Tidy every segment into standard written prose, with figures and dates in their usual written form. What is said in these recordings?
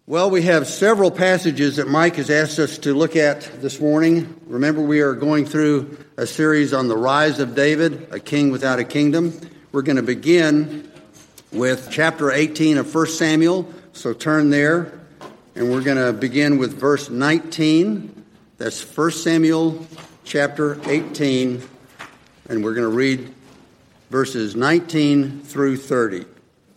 Well, we have several passages that Mike has asked us to look at this morning. Remember, we are going through a series on the rise of David, a king without a kingdom. We're going to begin with chapter 18 of 1 Samuel, so turn there. And we're going to begin with verse 19. That's 1 Samuel chapter 18, and we're going to read verses 19 through 30.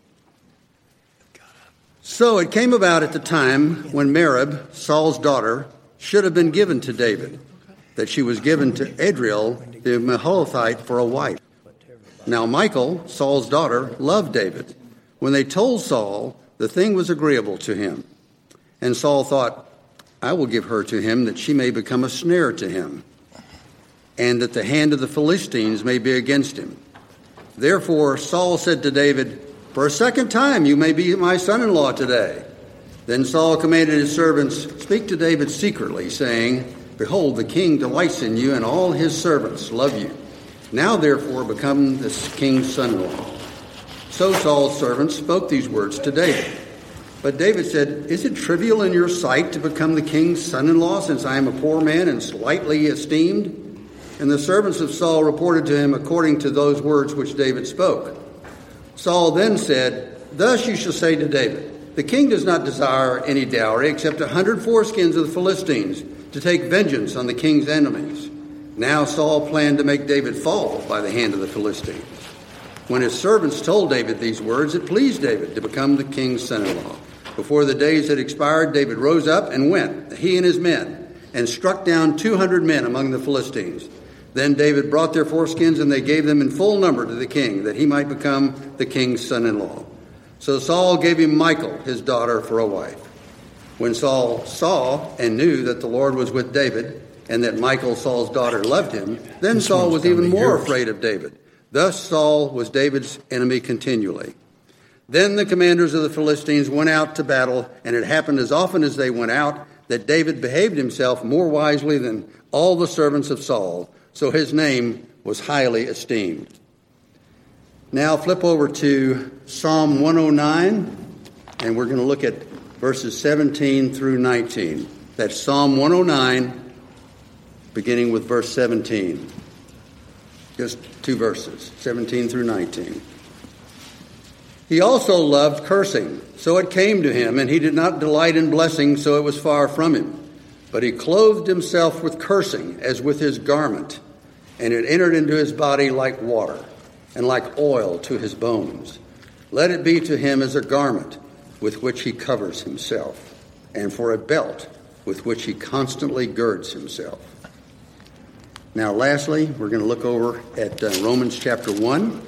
So it came about at the time when Merab, Saul's daughter, should have been given to David, that she was given to Adriel the Meholathite for a wife. Now Michal, Saul's daughter, loved David. When they told Saul, the thing was agreeable to him. And Saul thought, I will give her to him that she may become a snare to him, and that the hand of the Philistines may be against him. Therefore Saul said to David, for a second time you may be my son-in-law today. Then Saul commanded his servants, speak to David secretly, saying, behold, the king delights in you, and all his servants love you. Now therefore become the king's son-in-law. So Saul's servants spoke these words to David. But David said, is it trivial in your sight to become the king's son-in-law, since I am a poor man and slightly esteemed? And the servants of Saul reported to him according to those words which David spoke. Saul then said, thus you shall say to David, the king does not desire any dowry except 100 foreskins of the Philistines to take vengeance on the king's enemies. Now Saul planned to make David fall by the hand of the Philistines. When his servants told David these words, it pleased David to become the king's son-in-law. Before the days had expired, David rose up and went, he and his men, and struck down 200 men among the Philistines. Then David brought their foreskins, and they gave them in full number to the king, that he might become the king's son-in-law. So Saul gave him Michal, his daughter, for a wife. When Saul saw and knew that the Lord was with David, and that Michal, Saul's daughter, loved him, then Saul was even more afraid of David. Thus Saul was David's enemy continually. Then the commanders of the Philistines went out to battle, and it happened as often as they went out that David behaved himself more wisely than all the servants of Saul, so his name was highly esteemed. Now flip over to Psalm 109, and we're going to look at verses 17 through 19. That's Psalm 109, beginning with verse 17. Just two verses, 17 through 19. He also loved cursing, so it came to him, and he did not delight in blessing, so it was far from him. But he clothed himself with cursing as with his garment, and it entered into his body like water, and like oil to his bones. Let it be to him as a garment with which he covers himself, and for a belt with which he constantly girds himself. Now lastly, we're going to look over at Romans chapter 1.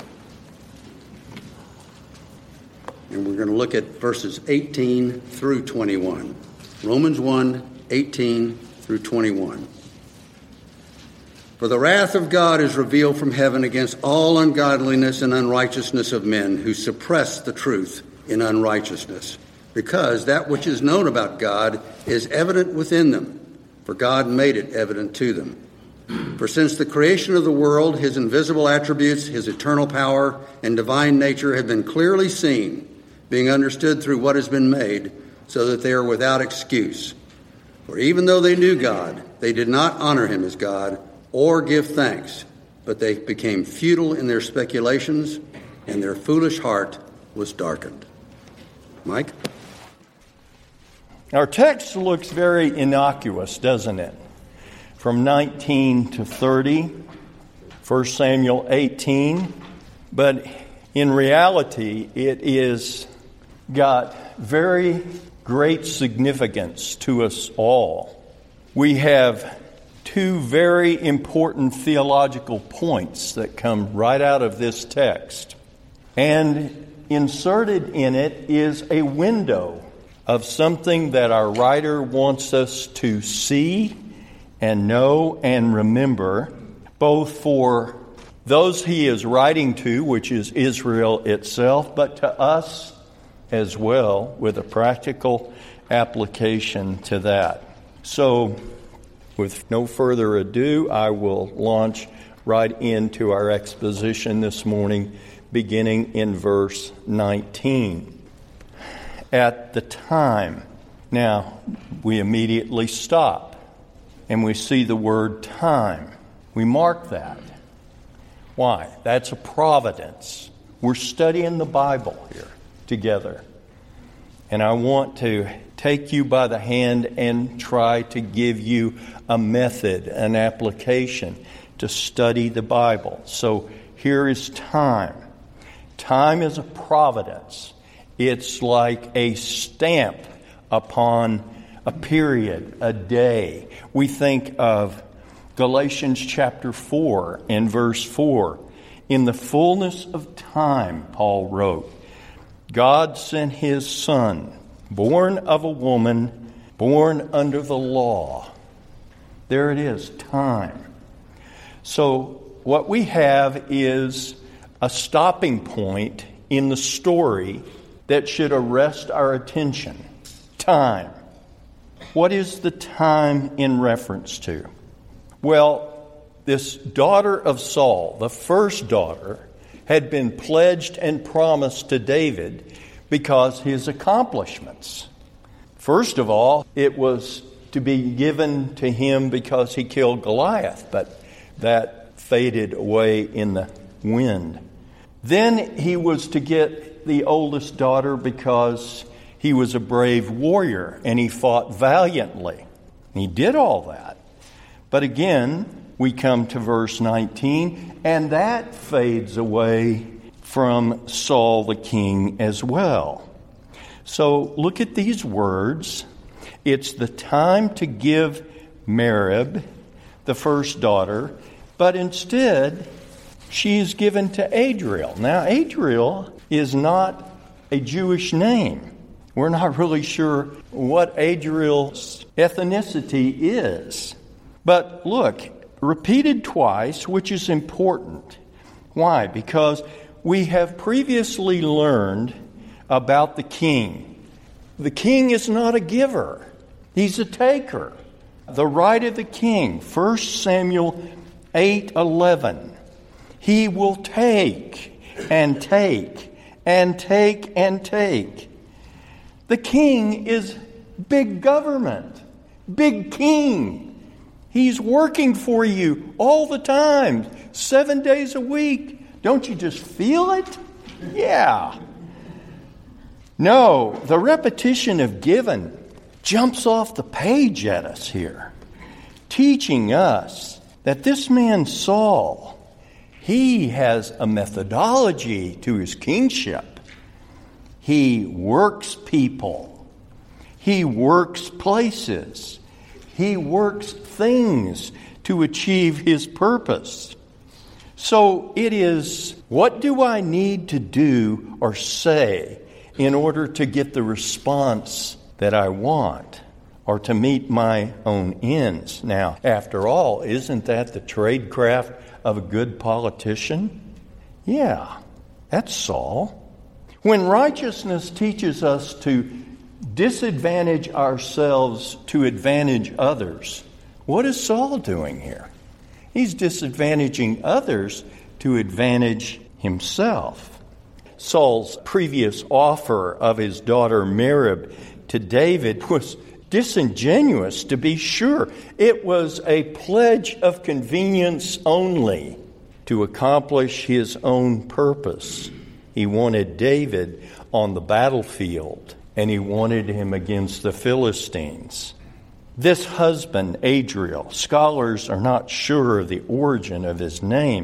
And we're going to look at verses 18 through 21. Romans 1, 18 through 21. For the wrath of God is revealed from heaven against all ungodliness and unrighteousness of men who suppress the truth in unrighteousness, because that which is known about God is evident within them, for God made it evident to them. For since the creation of the world, his invisible attributes, his eternal power, and divine nature have been clearly seen, being understood through what has been made, so that they are without excuse. For even though they knew God, they did not honor him as God or give thanks, but they became futile in their speculations, and their foolish heart was darkened. Mike? Our text looks very innocuous, doesn't it? From 19 to 30, 1 Samuel 18, but in reality, it is got very great significance to us all. We have two very important theological points that come right out of this text. And inserted in it is a window of something that our writer wants us to see and know and remember, both for those he is writing to, which is Israel itself, but to us as well, with a practical application to that. So, with no further ado, I will launch right into our exposition this morning, beginning in verse 19. At the time Now, we immediately stop and we see the word time. We mark that. Why? That's a providence. We're studying the Bible here together. And I want to take you by the hand and try to give you a method, an application to study the Bible. So here is time. Time is a providence. It's like a stamp upon a period, a day. We think of Galatians chapter 4 and verse 4. In the fullness of time, Paul wrote, God sent his Son, born of a woman, born under the law. There it is, time. So what we have is a stopping point in the story that should arrest our attention. Time. What is the time in reference to? Well, this daughter of Saul, the first daughter, had been pledged and promised to David because his accomplishments. First of all, it was to be given to him because he killed Goliath, but that faded away in the wind. Then he was to get the oldest daughter because he was a brave warrior and he fought valiantly. He did all that. But again, we come to verse 19, and that fades away from Saul the king as well. So look at these words. It's the time to give Merab, the first daughter, but instead she is given to Adriel. Now, Adriel is not a Jewish name. We're not really sure what Adriel's ethnicity is. But look, repeated twice, which is important. Why? Because we have previously learned about the king. The king is not a giver. He's a taker. The right of the king, 1 Samuel 8:11. He will take and take and take and take. The king is big government, big king. He's working for you all the time, 7 days a week. Don't you just feel it? Yeah. No, the repetition of given jumps off the page at us here, teaching us that this man Saul, he has a methodology to his kingship. He works people. He works places. He works things to achieve his purpose. So it is, what do I need to do or say in order to get the response that I want or to meet my own ends? Now, after all, isn't that the tradecraft of a good politician? Yeah, that's Saul. When righteousness teaches us to disadvantage ourselves to advantage others, what is Saul doing here? He's disadvantaging others to advantage himself. Saul's previous offer of his daughter Merab to David was disingenuous, to be sure. It was a pledge of convenience only to accomplish his own purpose. He wanted David on the battlefield, and he wanted him against the Philistines. This husband, Adriel, scholars are not sure of the origin of his name,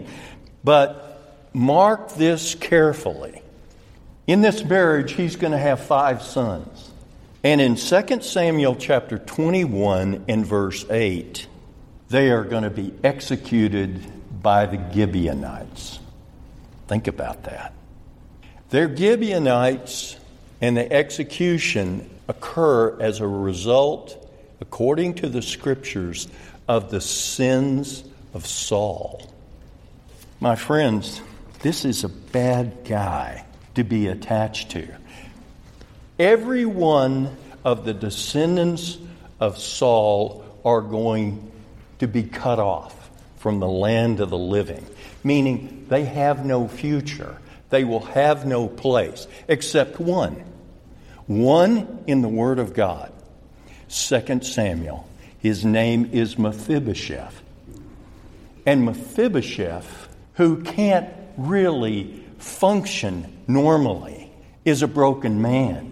but mark this carefully. In this marriage, he's going to have 5 sons. And in 2 Samuel chapter 21 and verse 8, they are going to be executed by the Gibeonites. Think about that. They're Gibeonites, and the execution occur as a result, according to the Scriptures, of the sins of Saul. My friends, this is a bad guy to be attached to. Every one of the descendants of Saul are going to be cut off from the land of the living, meaning they have no future. They will have no place except one in the Word of God. 2 Samuel. His name is Mephibosheth. And Mephibosheth, who can't really function normally, is a broken man.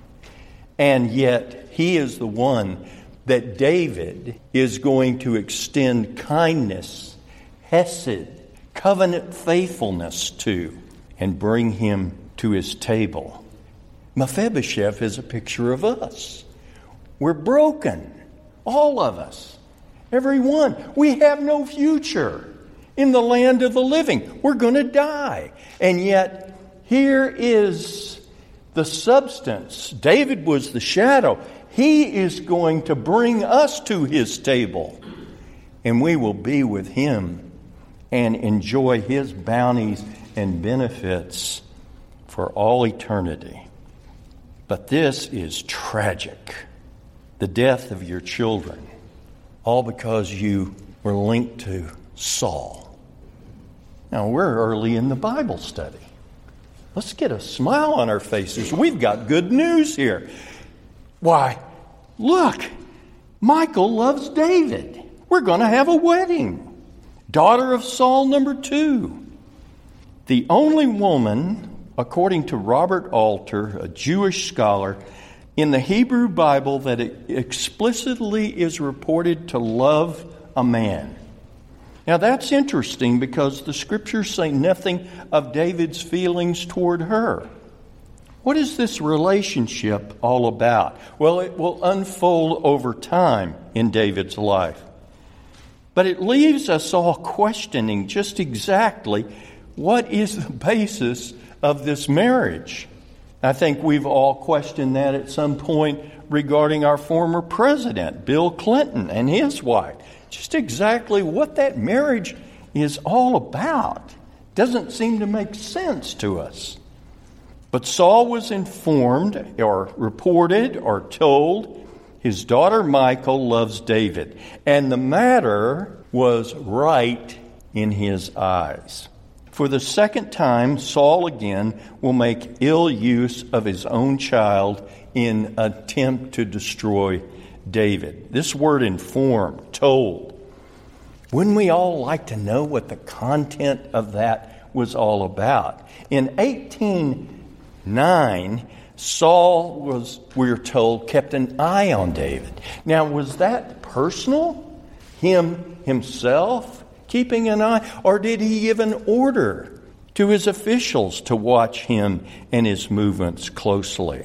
And yet he is the one that David is going to extend kindness, hesed, covenant faithfulness to, and bring him to his table. Mephibosheth is a picture of us. We're broken, all of us, every one. We have no future in the land of the living. We're going to die. And yet, here is the substance. David was the shadow. He is going to bring us to his table, and we will be with him and enjoy his bounties and benefits for all eternity. But this is tragic. The death of your children, all because you were linked to Saul. Now, we're early in the Bible study. Let's get a smile on our faces. We've got good news here. Why, look, Michal loves David. We're going to have a wedding. Daughter of Saul, number 2. The only woman, according to Robert Alter, a Jewish scholar, in the Hebrew Bible that explicitly is reported to love a man. Now that's interesting because the scriptures say nothing of David's feelings toward her. What is this relationship all about? Well, it will unfold over time in David's life. But it leaves us all questioning just exactly what is the basis of this marriage. I think we've all questioned that at some point regarding our former president, Bill Clinton, and his wife. Just exactly what that marriage is all about doesn't seem to make sense to us. But Saul was informed or reported or told his daughter Michal loves David, and the matter was right in his eyes. For the second time, Saul again will make ill use of his own child in attempt to destroy David. This word informed, told. Wouldn't we all like to know what the content of that was all about? In 1809, Saul was, we're told, kept an eye on David. Now, was that personal? Him himself keeping an eye? Or did he give an order to his officials to watch him and his movements closely?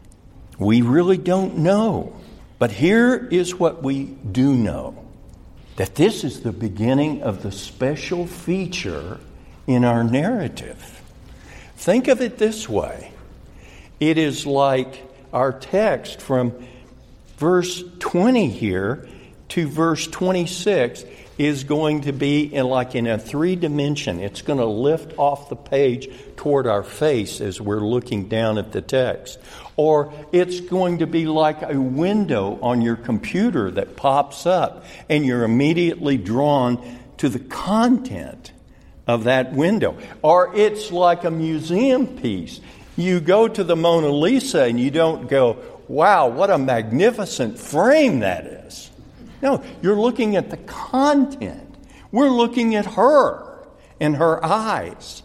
We really don't know. But here is what we do know. That this is the beginning of the special feature in our narrative. Think of it this way. It is like our text from verse 20 here to verse 26 is going to be in a 3-dimension. It's going to lift off the page toward our face as we're looking down at the text. Or it's going to be like a window on your computer that pops up and you're immediately drawn to the content of that window. Or it's like a museum piece. You go to the Mona Lisa and you don't go, wow, what a magnificent frame that is. No, you're looking at the content. We're looking at her and her eyes.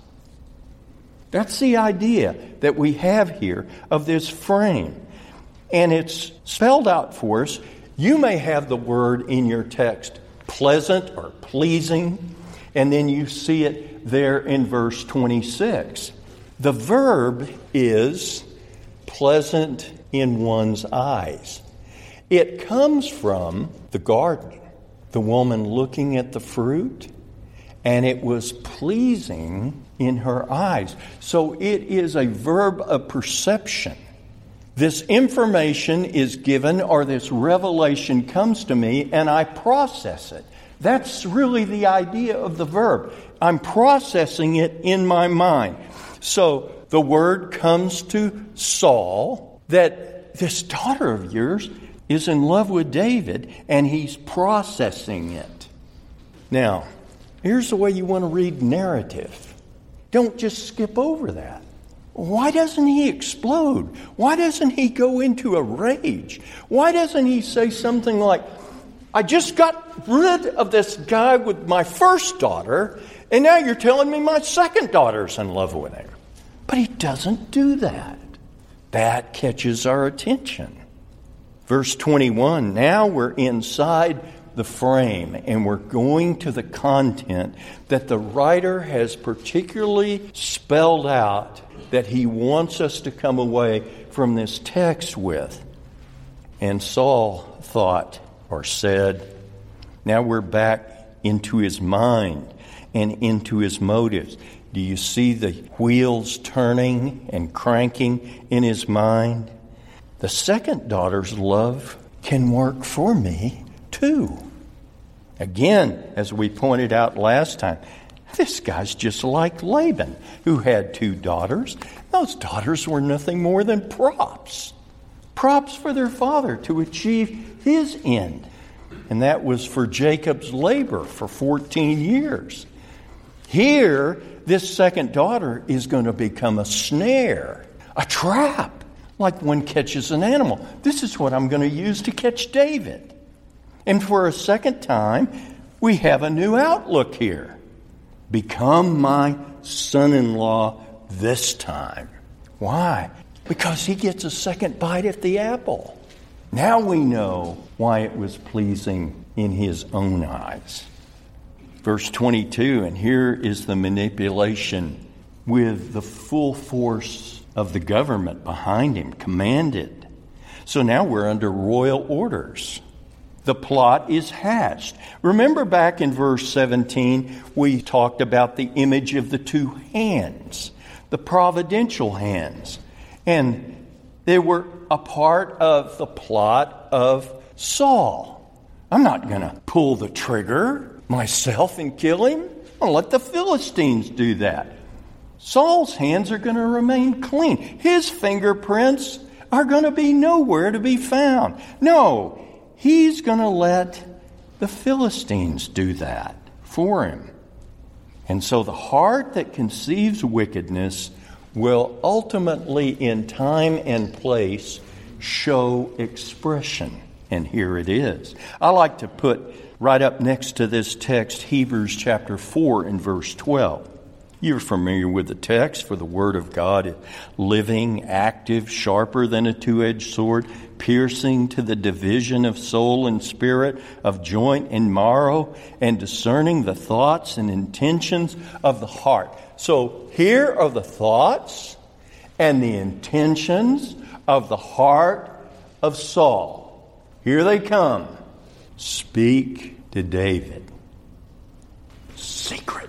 That's the idea that we have here of this frame. And it's spelled out for us. You may have the word in your text, pleasant or pleasing, and then you see it there in verse 26. The verb is pleasant in one's eyes. It comes from the garden, the woman looking at the fruit, and it was pleasing in her eyes. So it is a verb of perception. This information is given, or this revelation comes to me, and I process it. That's really the idea of the verb. I'm processing it in my mind. So the word comes to Saul that this daughter of yours is in love with David, and he's processing it. Now, here's the way you want to read narrative. Don't just skip over that. why doesn't he explode? Why doesn't he go into a rage? Why doesn't he say something like, I just got rid of this guy with my first daughter, and now you're telling me my second daughter's in love with him? But he doesn't do that. That catches our attention. Verse 21, now we're inside the frame, and we're going to the content that the writer has particularly spelled out that he wants us to come away from this text with. And Saul thought or said, now we're back into his mind and into his motives. Do you see the wheels turning and cranking in his mind? The second daughter's love can work for me too. Again, as we pointed out last time, this guy's just like Laban, who had 2 daughters. Those daughters were nothing more than props. Props for their father to achieve his end. And that was for Jacob's labor for 14 years. Here, this second daughter is going to become a snare, a trap, like one catches an animal. This is what I'm going to use to catch David. And for a second time, we have a new outlook here. Become my son-in-law this time. Why? Because he gets a second bite at the apple. Now we know why it was pleasing in his own eyes. Verse 22, and here is the manipulation with the full force of the government behind him, commanded. So now we're under royal orders. The plot is hatched. Remember back in verse 17, we talked about the image of the 2 hands, the providential hands. And they were a part of the plot of Saul. I'm not going to pull the trigger myself and kill him. I'll let the Philistines do that. Saul's hands are going to remain clean. His fingerprints are going to be nowhere to be found. No, he's going to let the Philistines do that for him. And so the heart that conceives wickedness will ultimately, in time and place, show expression. And here it is. I like to put right up next to this text, Hebrews chapter 4 and verse 12. You're familiar with the text, for the word of God is living, active, sharper than a two-edged sword, piercing to the division of soul and spirit, of joint and marrow, and discerning the thoughts and intentions of the heart. So here are the thoughts and the intentions of the heart of Saul. Here they come. Speak to David secretly.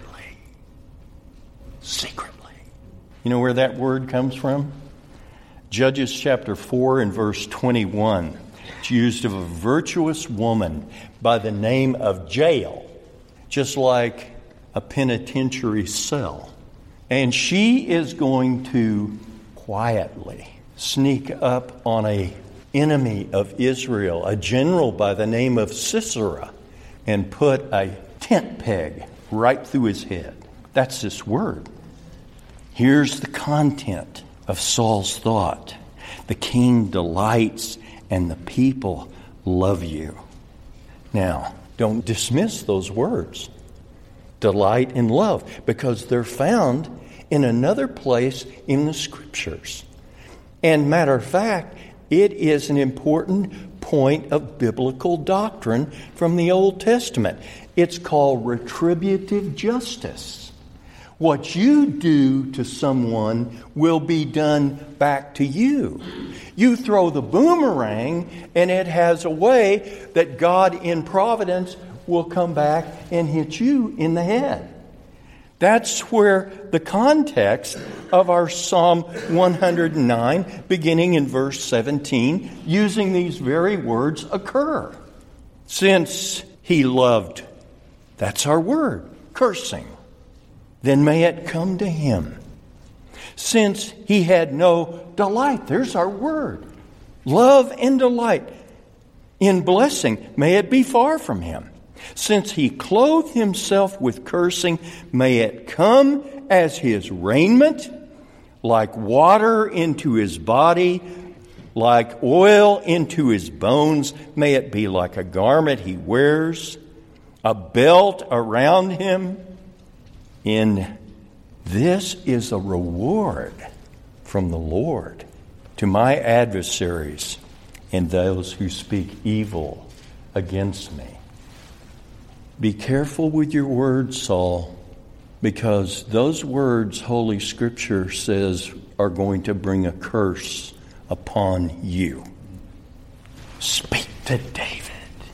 Secretly. You know where that word comes from? Judges chapter 4 and verse 21. It's used of a virtuous woman by the name of Jael, just like a penitentiary cell. And she is going to quietly sneak up on an enemy of Israel, a general by the name of Sisera, and put a tent peg right through his head. That's this word. Here's the content of Saul's thought. The king delights and the people love you. Now, don't dismiss those words. Delight and love, because they're found in another place in the Scriptures. And matter of fact, it is an important point of biblical doctrine from the Old Testament. It's called retributive justice. What you do to someone will be done back to you. You throw the boomerang, and it has a way that God in providence will come back and hit you in the head. That's where the context of our Psalm 109, beginning in verse 17, using these very words occur. Since he loved, that's our word, cursing, then may it come to him. Since he had no delight, there's our word, love and delight in blessing, may it be far from him. Since he clothed himself with cursing, may it come as his raiment. like water into his body, like oil into his bones. May it be like a garment he wears, a belt around him. In this is a reward from the Lord to my adversaries and those who speak evil against me. Be careful with your words, Saul, because those words, Holy Scripture says, are going to bring a curse upon you. Speak to David.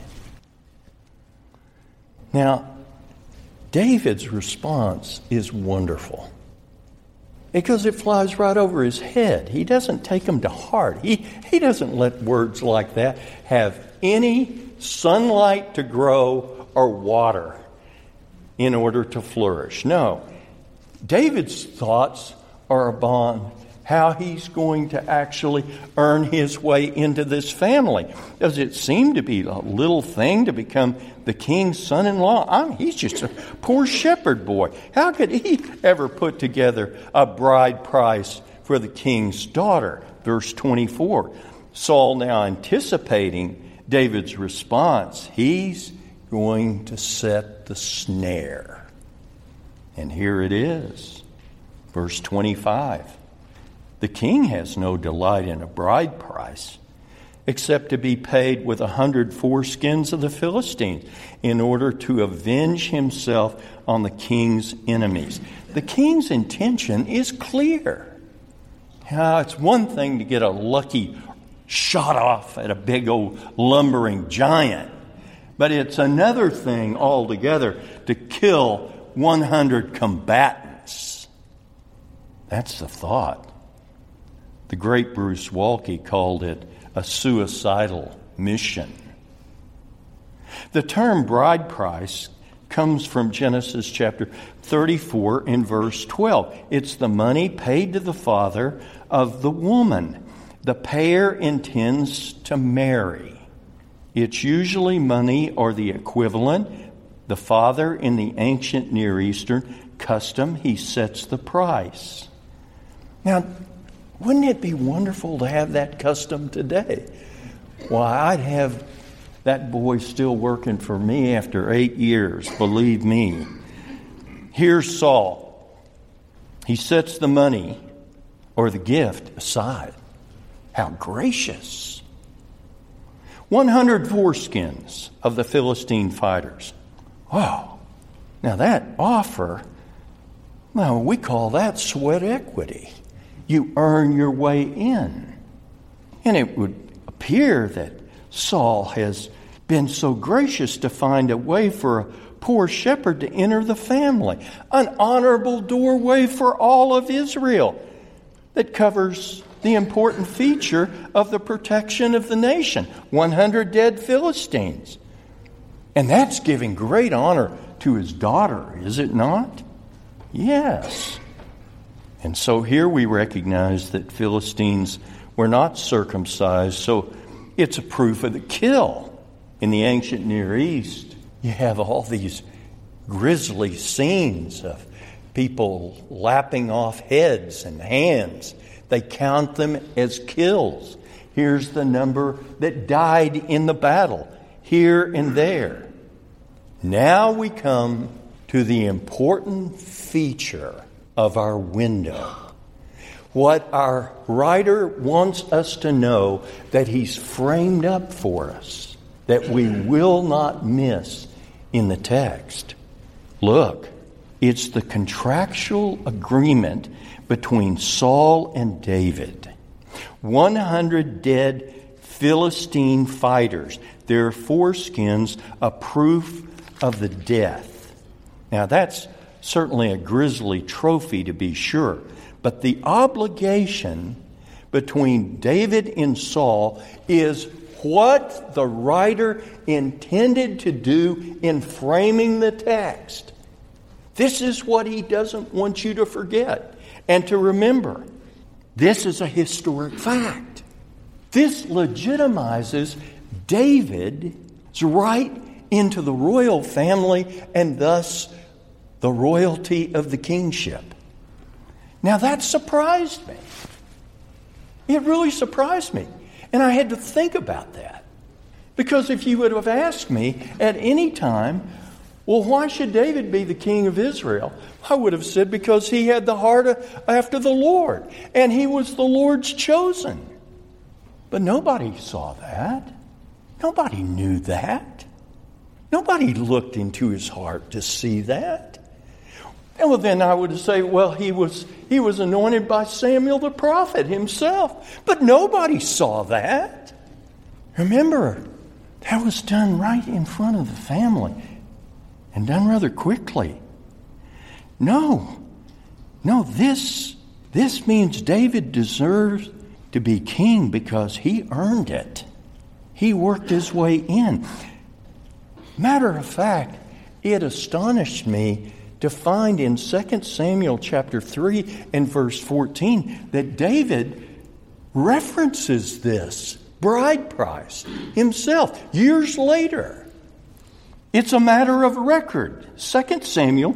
Now, David's response is wonderful because it flies right over his head. He doesn't take them to heart. He doesn't let words like that have any sunlight to grow or water in order to flourish. No. David's thoughts are upon how he's going to actually earn his way into this family. Does it seem to be a little thing to become the king's son-in-law? He's just a poor shepherd boy. How could he ever put together a bride price for the king's daughter? Verse 24. Saul now anticipating David's response. He's going to set the snare. And here it is. Verse 25. The king has no delight in a bride price, except to be paid with 100 foreskins of the Philistines in order to avenge himself on the king's enemies. The king's intention is clear. It's one thing to get a lucky shot off at a big old lumbering giant, but it's another thing altogether to kill 100 combatants. That's the thought. The great Bruce Waltke called it a suicidal mission. The term bride price comes from Genesis chapter 34 and verse 12. It's the money paid to the father of the woman. The payer intends to marry. It's usually money or the equivalent. The father in the ancient Near Eastern custom, he sets the price. Now, wouldn't it be wonderful to have that custom today? Why, I'd have that boy still working for me after 8 years, believe me. Here's Saul. He sets the money or the gift aside. How gracious. 100 foreskins of the Philistine fighters. Wow. Now that offer, we call that sweat equity. You earn your way in. And it would appear that Saul has been so gracious to find a way for a poor shepherd to enter the family. An honorable doorway for all of Israel that covers the important feature of the protection of the nation. 100 dead Philistines. And that's giving great honor to his daughter, is it not? Yes. And so here we recognize that Philistines were not circumcised, so it's a proof of the kill. In the ancient Near East, you have all these grisly scenes of people lapping off heads and hands. They count them as kills. Here's the number that died in the battle, here and there. Now we come to the important feature of our window. What our writer wants us to know that he's framed up for us, that we will not miss in the text. Look, it's the contractual agreement between Saul and David. 100 dead Philistine fighters. Their foreskins, a proof of the death. Now that's certainly a grisly trophy to be sure. But the obligation between David and Saul is what the writer intended to do in framing the text. This is what he doesn't want you to forget and to remember. This is a historic fact. This legitimizes David's right into the royal family and thus the royalty of the kingship. Now that surprised me. It really surprised me. And I had to think about that. Because if you would have asked me at any time, well, why should David be the king of Israel? I would have said because he had the heart after the Lord. And he was the Lord's chosen. But nobody saw that. Nobody knew that. Nobody looked into his heart to see that. And well, then I would say, well, he was anointed by Samuel the prophet himself. But nobody saw that. Remember, that was done right in front of the family and done rather quickly. No, this means David deserves to be king because he earned it. He worked his way in. Matter of fact, it astonished me to find in 2 Samuel chapter 3 and verse 14 that David references this bride price himself years later. It's a matter of record. 2 Samuel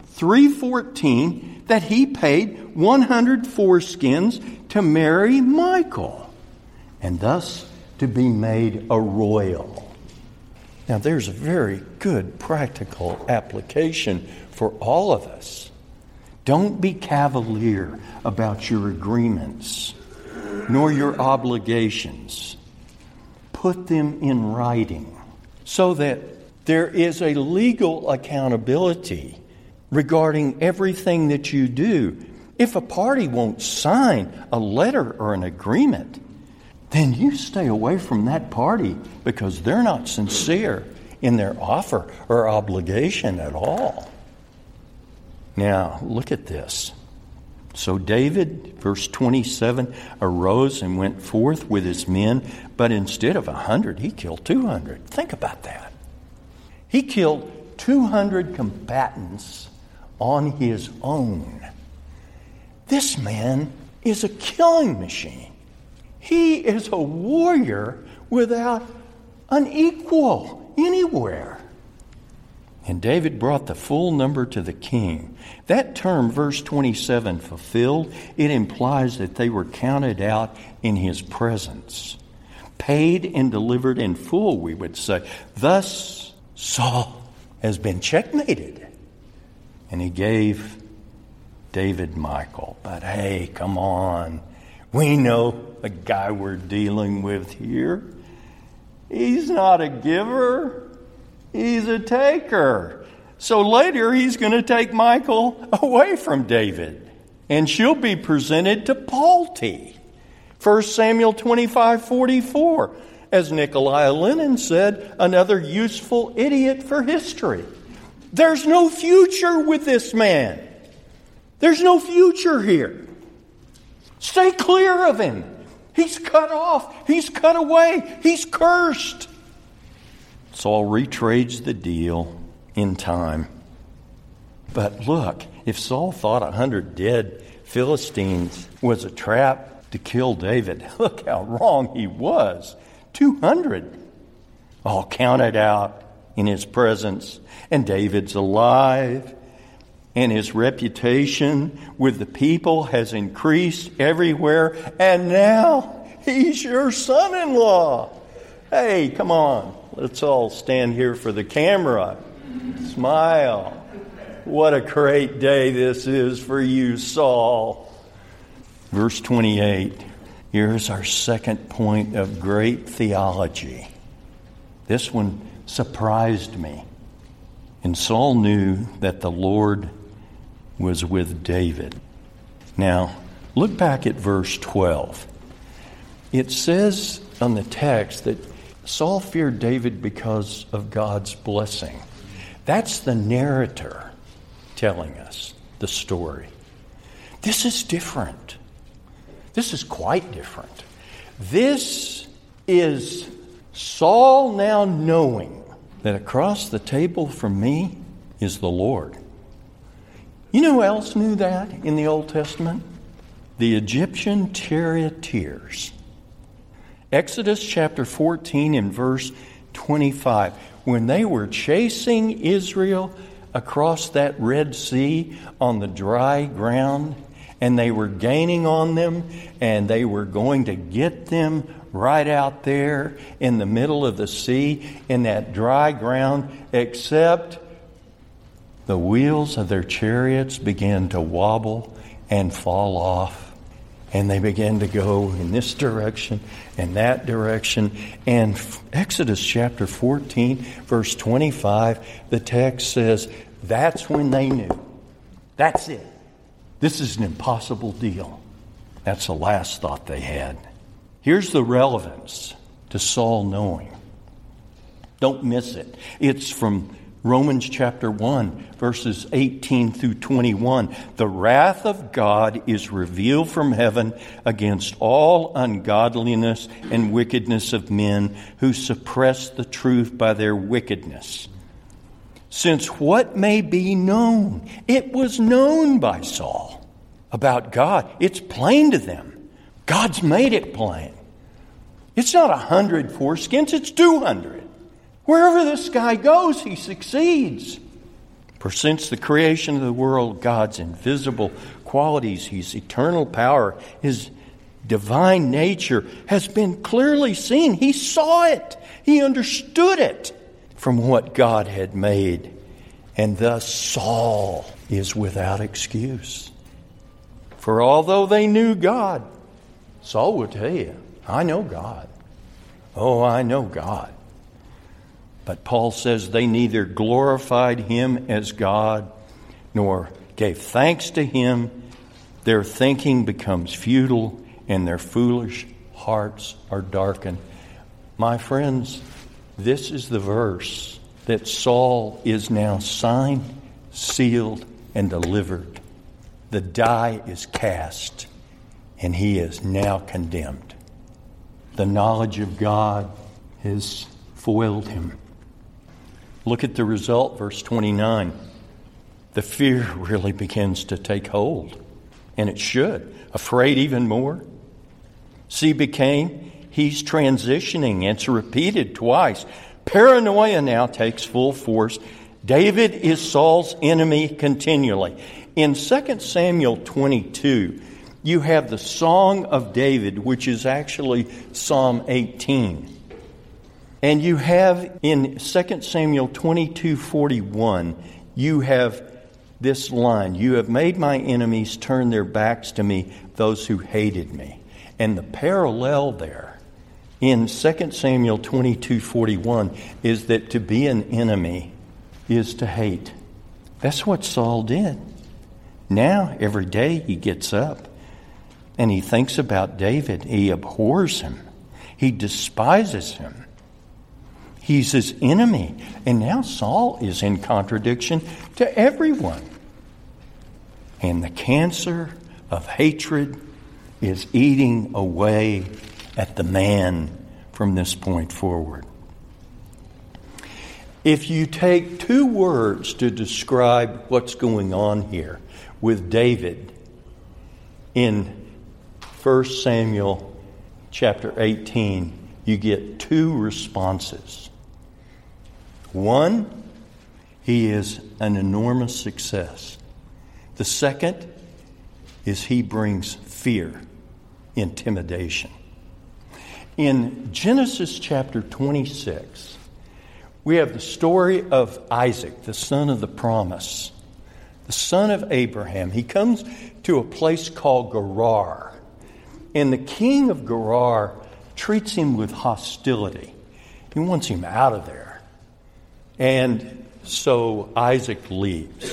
3:14 that he paid 100 foreskins to marry Michal and thus to be made a royal. Now there's a very good practical application for all of us. Don't be cavalier about your agreements nor your obligations. Put them in writing so that there is a legal accountability regarding everything that you do. If a party won't sign a letter or an agreement, then you stay away from that party because they're not sincere in their offer or obligation at all. Now, look at this. So David, verse 27, arose and went forth with his men, but instead of 100, he killed 200. Think about that. He killed 200 combatants on his own. This man is a killing machine. He is a warrior without an equal anywhere. And David brought the full number to the king. That term, verse 27, fulfilled, it implies that they were counted out in his presence. Paid and delivered in full, we would say. Thus, Saul has been checkmated. And he gave David Michal. But hey, come on. We know the guy we're dealing with here. He's not a giver. He's a taker. So later he's going to take Michal away from David. And she'll be presented to Palti. 1 Samuel 25:44. As Nikolai Lenin said, another useful idiot for history. There's no future with this man. There's no future here. Stay clear of him. He's cut off. He's cut away. He's cursed. Saul retrades the deal in time. But look, if Saul thought 100 dead Philistines was a trap to kill David, look how wrong he was. 200 all counted out in his presence. And David's alive. And his reputation with the people has increased everywhere. And now he's your son-in-law. Hey, come on. Let's all stand here for the camera. Smile. What a great day this is for you, Saul. Verse 28. Here's our second point of great theology. This one surprised me. And Saul knew that the Lord was with David. Now, look back at verse 12. It says on the text that Saul feared David because of God's blessing. That's the narrator telling us the story. This is different. This is quite different. This is Saul now knowing that across the table from me is the Lord. You know who else knew that in the Old Testament? The Egyptian charioteers. Exodus chapter 14 and verse 25. When they were chasing Israel across that Red Sea on the dry ground, and they were gaining on them, and they were going to get them right out there in the middle of the sea, in that dry ground, except the wheels of their chariots began to wobble and fall off, and they began to go in this direction and that direction. And Exodus chapter 14, verse 25, the text says, that's when they knew. That's it. This is an impossible deal. That's the last thought they had. Here's the relevance to Saul knowing. Don't miss it. It's from Romans chapter 1, verses 18 through 21. The wrath of God is revealed from heaven against all ungodliness and wickedness of men who suppress the truth by their wickedness. Since what may be known, it was known by Saul about God. It's plain to them. God's made it plain. It's not 100 foreskins, it's 200. Wherever this guy goes, he succeeds. For since the creation of the world, God's invisible qualities, His eternal power, His divine nature has been clearly seen. He saw it. He understood it from what God had made. And thus Saul is without excuse. For although they knew God, Saul will tell you, I know God. Oh, I know God. But Paul says they neither glorified Him as God nor gave thanks to Him. Their thinking becomes futile and their foolish hearts are darkened. My friends, this is the verse that Saul is now signed, sealed, and delivered. The die is cast, and he is now condemned. The knowledge of God has foiled him. Look at the result, verse 29. The fear really begins to take hold, and it should. Afraid even more. See, he's transitioning. It's repeated twice. Paranoia now takes full force. David is Saul's enemy continually. In 2 Samuel 22, you have the Song of David, which is actually Psalm 18. And you have in 2 Samuel 22:41, you have this line, you have made my enemies turn their backs to me, those who hated me. And the parallel there in 2 Samuel 22:41 is that to be an enemy is to hate. That's what Saul did. Now, every day he gets up and he thinks about David. He abhors him. He despises him. He's his enemy. And now Saul is in contradiction to everyone. And the cancer of hatred is eating away at the man from this point forward. If you take two words to describe what's going on here with David in 1 Samuel chapter 18, you get two responses. One, he is an enormous success. The second is he brings fear, intimidation. In Genesis chapter 26, we have the story of Isaac, the son of the promise, the son of Abraham. He comes to a place called Gerar, and the king of Gerar treats him with hostility. He wants him out of there. And so Isaac leaves.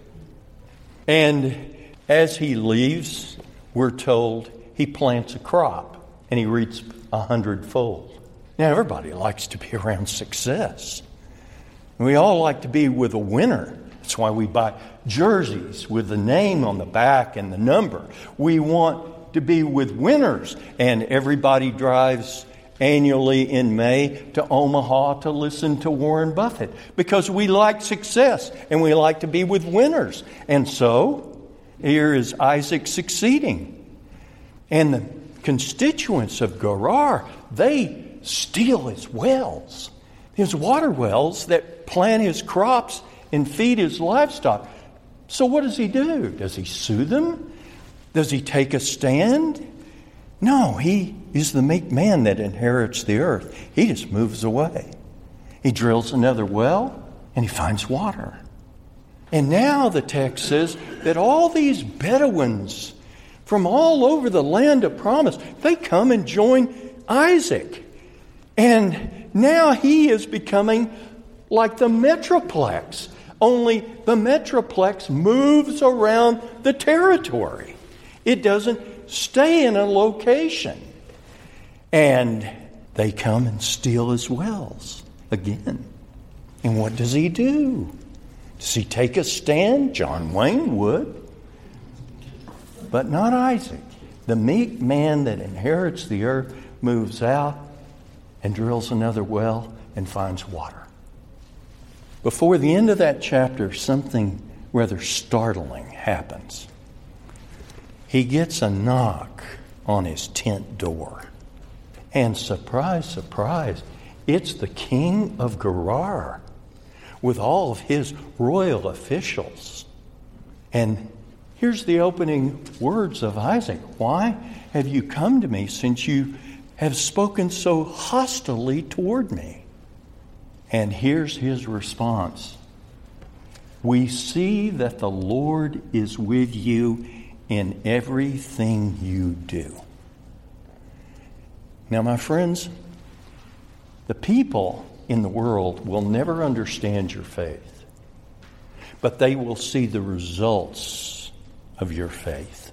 And as he leaves, we're told he plants a crop and he reaps 100-fold. Now, everybody likes to be around success. We all like to be with a winner. That's why we buy jerseys with the name on the back and the number. We want to be with winners. And everybody drives annually in May to Omaha to listen to Warren Buffett because we like success and we like to be with winners. And so here is Isaac succeeding. And the constituents of Gerar, they steal his wells, his water wells that plant his crops and feed his livestock. So what does he do? Does he sue them? Does he take a stand? No, he is the meek man that inherits the earth. He just moves away. He drills another well and he finds water. And now the text says that all these Bedouins from all over the land of promise, they come and join Isaac. And now he is becoming like the Metroplex. Only the Metroplex moves around the territory. It doesn't stay in a location. And they come and steal his wells again. And what does he do? Does he take a stand? John Wayne would. But not Isaac. The meek man that inherits the earth moves out and drills another well and finds water. Before the end of that chapter, something rather startling happens. He gets a knock on his tent door. And surprise, surprise, it's the king of Gerar with all of his royal officials. And here's the opening words of Isaac. Why have you come to me since you have spoken so hostilely toward me? And here's his response. We see that the Lord is with you in everything you do. Now, my friends, the people in the world will never understand your faith, but they will see the results of your faith.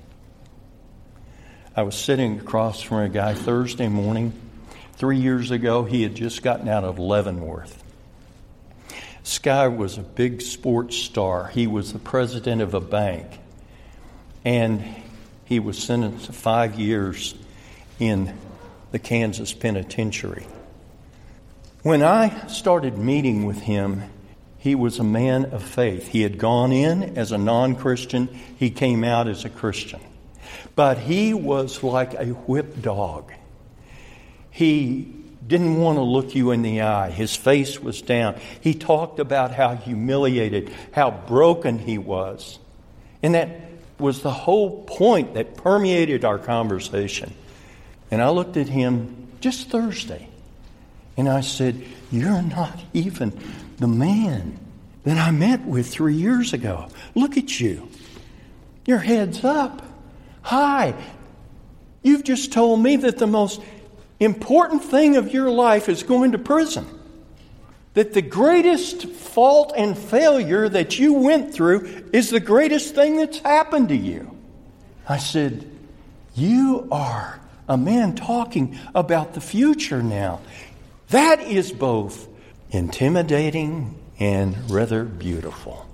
I was sitting across from a guy Thursday morning. 3 years ago, he had just gotten out of Leavenworth. This guy was a big sports star. He was the president of a bank. And he was sentenced to 5 years in the Kansas penitentiary. When I started meeting with him, he was a man of faith. He had gone in as a non-Christian. He came out as a Christian. But he was like a whipped dog. He didn't want to look you in the eye. His face was down. He talked about how humiliated, how broken he was. And that was the whole point that permeated our conversation. And I looked at him just Thursday, and I said, you're not even the man that I met with 3 years ago. Look at you. Your head's up. Hi. You've just told me that the most important thing of your life is going to prison. That the greatest fault and failure that you went through is the greatest thing that's happened to you. I said, you are a man talking about the future now. That is both intimidating and rather beautiful.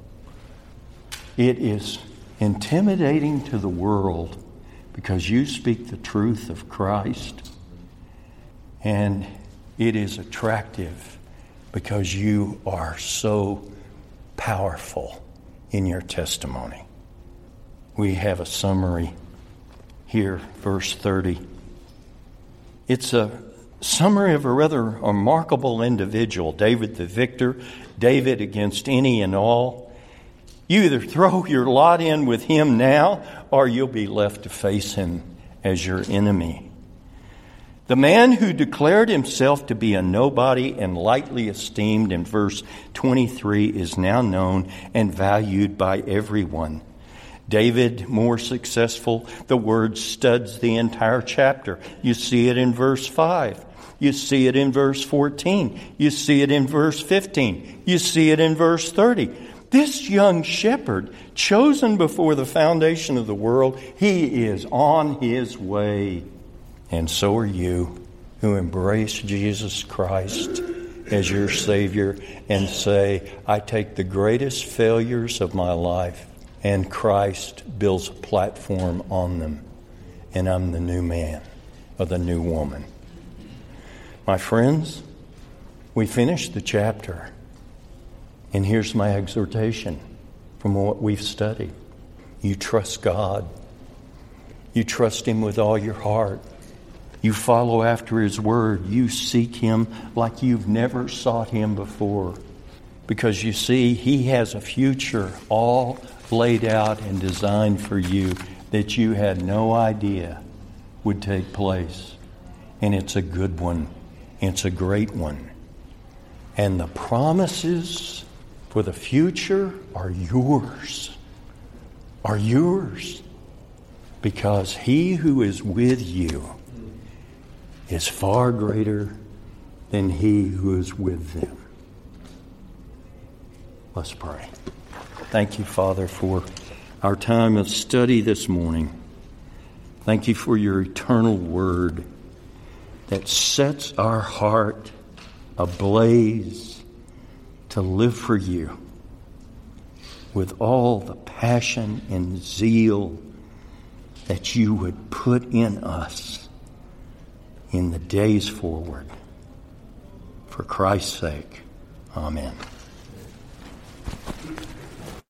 It is intimidating to the world because you speak the truth of Christ. And it is attractive because you are so powerful in your testimony. We have a summary here, verse 30. It's a summary of a rather remarkable individual, David the victor, David against any and all. You either throw your lot in with him now, or you'll be left to face him as your enemy. The man who declared himself to be a nobody and lightly esteemed in verse 23 is now known and valued by everyone. David, more successful, the word studs the entire chapter. You see it in verse 5. You see it in verse 14. You see it in verse 15. You see it in verse 30. This young shepherd, chosen before the foundation of the world, he is on his way. And so are you, who embrace Jesus Christ as your Savior and say, I take the greatest failures of my life and Christ builds a platform on them, and I'm the new man or the new woman. My friends, we finished the chapter, and here's my exhortation from what we've studied. You trust God. You trust Him with all your heart. You follow after His Word. You seek Him like you've never sought Him before. Because you see, He has a future all laid out and designed for you that you had no idea would take place. And it's a good one. It's a great one. And the promises for the future are yours. Are yours. Because he who is with you is far greater than he who is with them. Let's pray. Thank you, Father, for our time of study this morning. Thank you for your eternal word that sets our heart ablaze to live for you with all the passion and zeal that you would put in us in the days forward. For Christ's sake, amen.